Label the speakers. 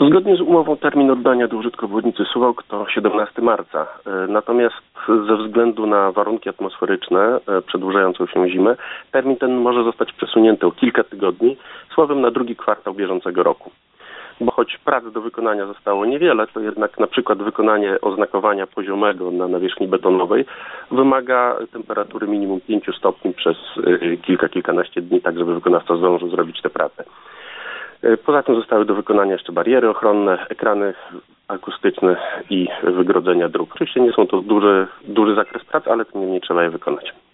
Speaker 1: Zgodnie z umową termin oddania do użytku obwodnicy Suwałk to 17 marca. Natomiast ze względu na warunki atmosferyczne przedłużającą się zimę, termin ten może zostać przesunięty o kilka tygodni, słowem na drugi kwartał bieżącego roku. Bo choć prac do wykonania zostało niewiele, to jednak na przykład wykonanie oznakowania poziomego na nawierzchni betonowej wymaga temperatury minimum 5 stopni przez kilkanaście dni, tak żeby wykonawca zdążył zrobić tę pracę. Poza tym zostały do wykonania jeszcze bariery ochronne, ekrany akustyczne i wygrodzenia dróg. Oczywiście nie są to duży zakres prac, ale tym niemniej trzeba je wykonać.